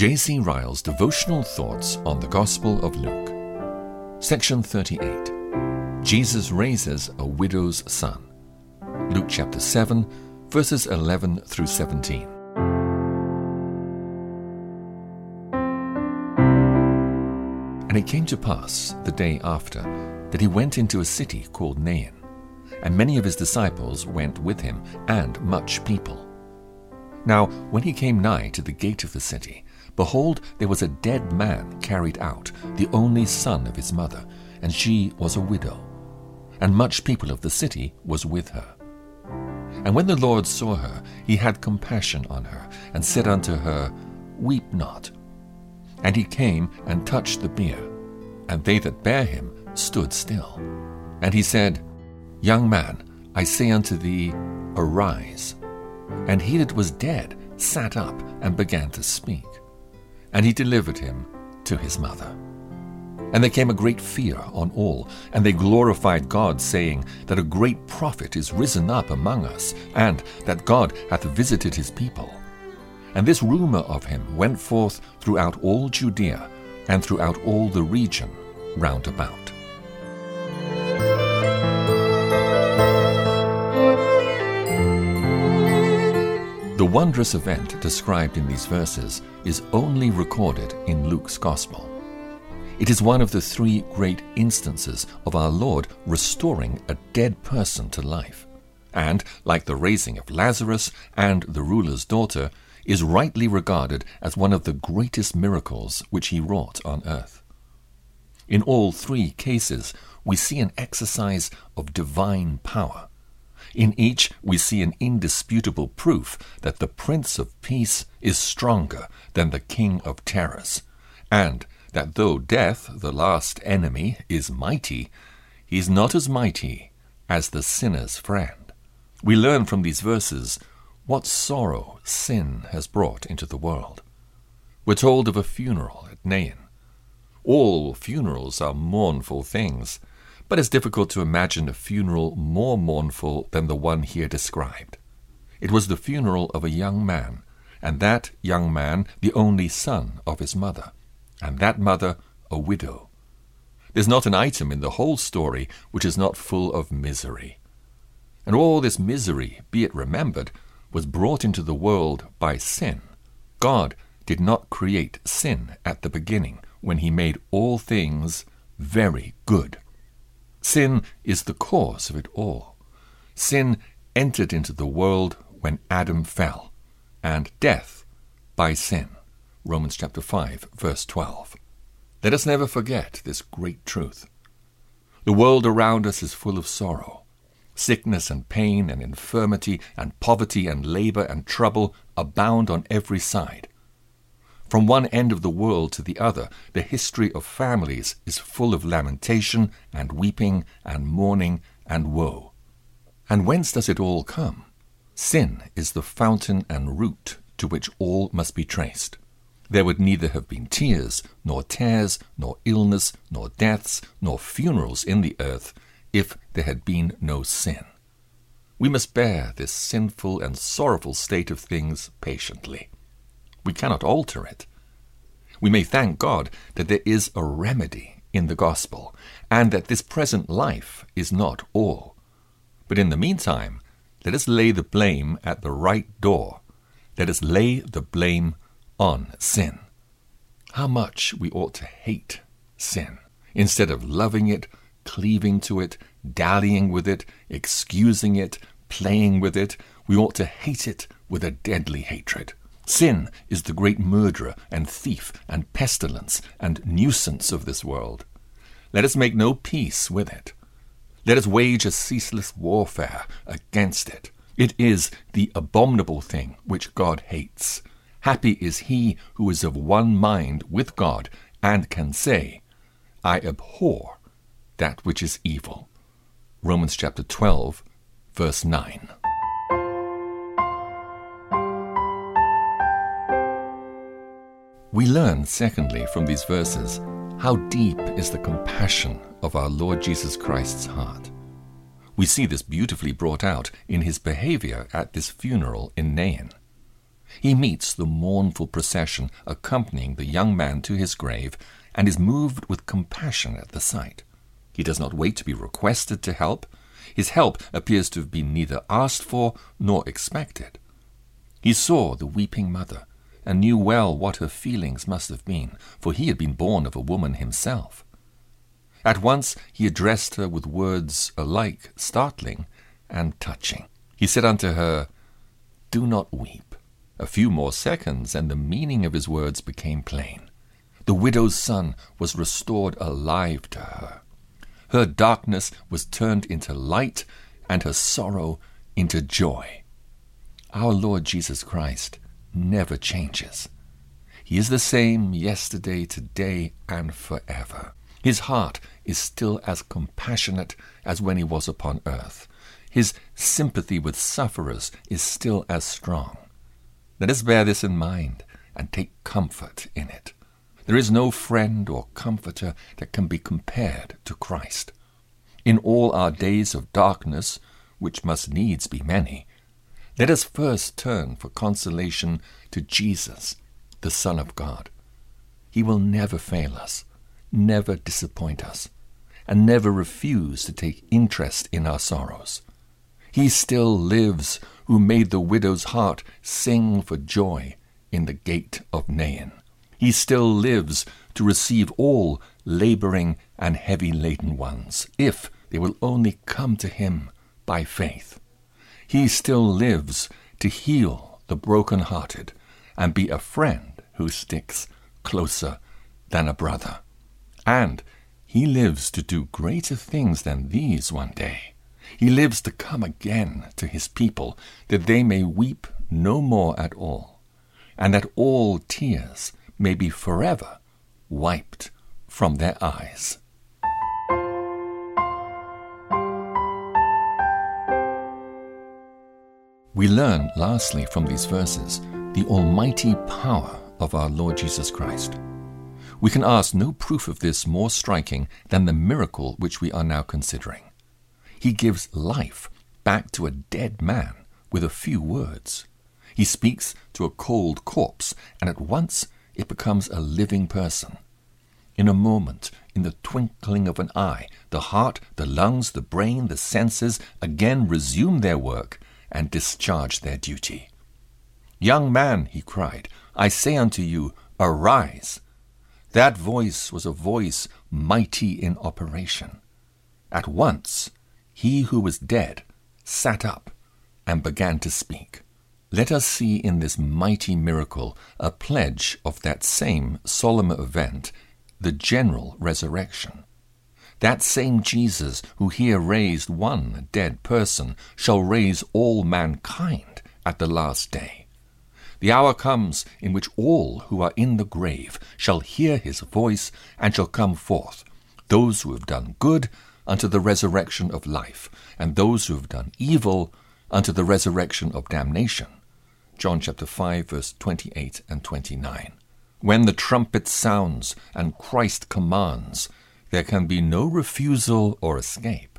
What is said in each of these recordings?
J.C. Ryle's Devotional Thoughts on the Gospel of Luke. Section 38. Jesus raises a widow's son. Luke chapter 7, verses 11 through 17. And it came to pass the day after that he went into a city called Nain, and many of his disciples went with him, and much people. Now when he came nigh to the gate of the city, behold, there was a dead man carried out, the only son of his mother, and she was a widow. And much people of the city was with her. And when the Lord saw her, he had compassion on her, and said unto her, Weep not. And he came and touched the bier, and they that bare him stood still. And he said, Young man, I say unto thee, arise. And he that was dead sat up and began to speak. And he delivered him to his mother. And there came a great fear on all, and they glorified God, saying that a great prophet is risen up among us, and that God hath visited his people. And this rumor of him went forth throughout all Judea, and throughout all the region round about. The wondrous event described in these verses is only recorded in Luke's Gospel. It is one of the three great instances of our Lord restoring a dead person to life, and, like the raising of Lazarus and the ruler's daughter, is rightly regarded as one of the greatest miracles which he wrought on earth. In all three cases, we see an exercise of divine power. In each, we see an indisputable proof that the Prince of Peace is stronger than the King of Terrors, and that though death, the last enemy, is mighty, he is not as mighty as the sinner's friend. We learn from these verses what sorrow sin has brought into the world. We're told of a funeral at Nain. All funerals are mournful things, but it's difficult to imagine a funeral more mournful than the one here described. It was the funeral of a young man, and that young man the only son of his mother, and that mother a widow. There's not an item in the whole story which is not full of misery. And all this misery, be it remembered, was brought into the world by sin. God did not create sin at the beginning, when he made all things very good. Sin is the cause of it all. Sin entered into the world when Adam fell, and death by sin. Romans chapter 5, verse 12. Let us never forget this great truth. The world around us is full of sorrow. Sickness and pain and infirmity and poverty and labor and trouble abound on every side. From one end of the world to the other, the history of families is full of lamentation and weeping and mourning and woe. And whence does it all come? Sin is the fountain and root to which all must be traced. There would neither have been tears, nor tares, nor illness, nor deaths, nor funerals in the earth, if there had been no sin. We must bear this sinful and sorrowful state of things patiently. We cannot alter it. We may thank God that there is a remedy in the gospel, and that this present life is not all. But in the meantime, let us lay the blame at the right door. Let us lay the blame on sin. How much we ought to hate sin, instead of loving it, cleaving to it, dallying with it, excusing it, playing with it. We ought to hate it with a deadly hatred. Sin is the great murderer and thief and pestilence and nuisance of this world. Let us make no peace with it. Let us wage a ceaseless warfare against it. It is the abominable thing which God hates. Happy is he who is of one mind with God and can say, I abhor that which is evil. Romans chapter 12, verse 9. We learn, secondly, from these verses, how deep is the compassion of our Lord Jesus Christ's heart. We see this beautifully brought out in his behavior at this funeral in Nain. He meets the mournful procession accompanying the young man to his grave and is moved with compassion at the sight. He does not wait to be requested to help. His help appears to have been neither asked for nor expected. He saw the weeping mother and knew well what her feelings must have been, for he had been born of a woman himself. At once he addressed her with words alike startling and touching. He said unto her, "Do not weep." A few more seconds, and the meaning of his words became plain. The widow's son was restored alive to her. Her darkness was turned into light, and her sorrow into joy. Our Lord Jesus Christ never changes. He is the same yesterday, today, and forever. His heart is still as compassionate as when he was upon earth. His sympathy with sufferers is still as strong. Let us bear this in mind and take comfort in it. There is no friend or comforter that can be compared to Christ. In all our days of darkness, which must needs be many, let us first turn for consolation to Jesus, the Son of God. He will never fail us, never disappoint us, and never refuse to take interest in our sorrows. He still lives who made the widow's heart sing for joy in the gate of Nain. He still lives to receive all laboring and heavy-laden ones, if they will only come to him by faith. He still lives to heal the broken-hearted and be a friend who sticks closer than a brother. And he lives to do greater things than these one day. He lives to come again to his people, that they may weep no more at all, and that all tears may be forever wiped from their eyes. We learn, lastly, from these verses, the almighty power of our Lord Jesus Christ. We can ask no proof of this more striking than the miracle which we are now considering. He gives life back to a dead man with a few words. He speaks to a cold corpse, and at once it becomes a living person. In a moment, in the twinkling of an eye, the heart, the lungs, the brain, the senses again resume their work and discharge their duty. "Young man," he cried, "I say unto you, arise." That voice was a voice mighty in operation. At once, he who was dead sat up and began to speak. Let us see in this mighty miracle a pledge of that same solemn event, the general resurrection. That same Jesus who here raised one dead person shall raise all mankind at the last day. The hour comes in which all who are in the grave shall hear his voice and shall come forth, those who have done good unto the resurrection of life, and those who have done evil unto the resurrection of damnation. John chapter 5, verse 28 and 29. When the trumpet sounds and Christ commands, there can be no refusal or escape.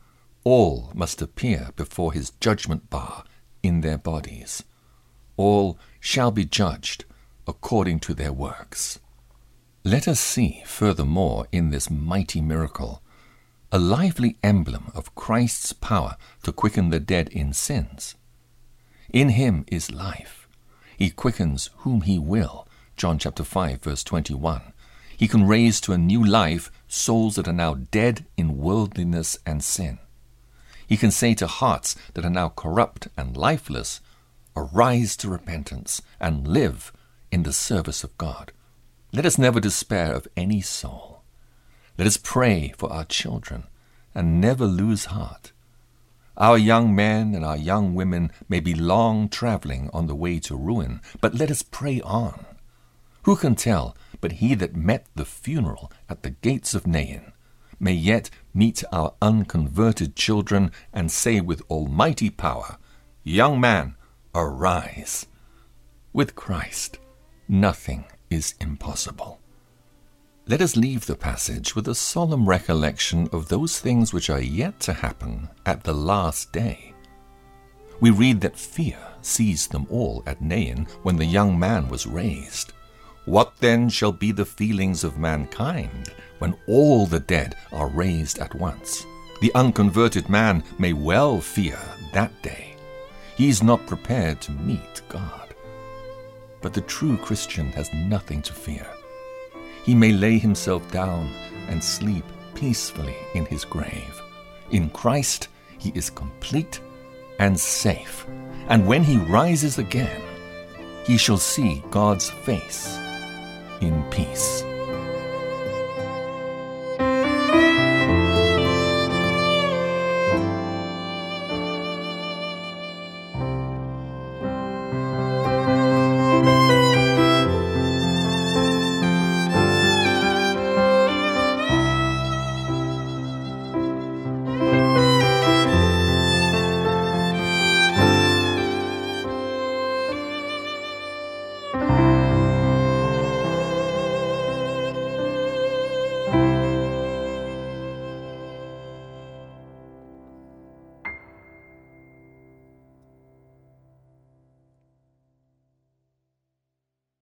All must appear before his judgment bar in their bodies. All shall be judged according to their works. Let us see, furthermore, in this mighty miracle, a lively emblem of Christ's power to quicken the dead in sins. In him is life. He quickens whom he will. John chapter 5, verse 21. He can raise to a new life souls that are now dead in worldliness and sin. He can say to hearts that are now corrupt and lifeless, arise to repentance and live in the service of God. Let us never despair of any soul. Let us pray for our children and never lose heart. Our young men and our young women may be long traveling on the way to ruin, but let us pray on. Who can tell but he that met the funeral at the gates of Nain may yet meet our unconverted children and say with almighty power, "Young man, arise." With Christ, nothing is impossible. Let us leave the passage with a solemn recollection of those things which are yet to happen at the last day. We read that fear seized them all at Nain when the young man was raised. What then shall be the feelings of mankind when all the dead are raised at once? The unconverted man may well fear that day. He is not prepared to meet God. But the true Christian has nothing to fear. He may lay himself down and sleep peacefully in his grave. In Christ, he is complete and safe, and when he rises again, he shall see God's face in peace.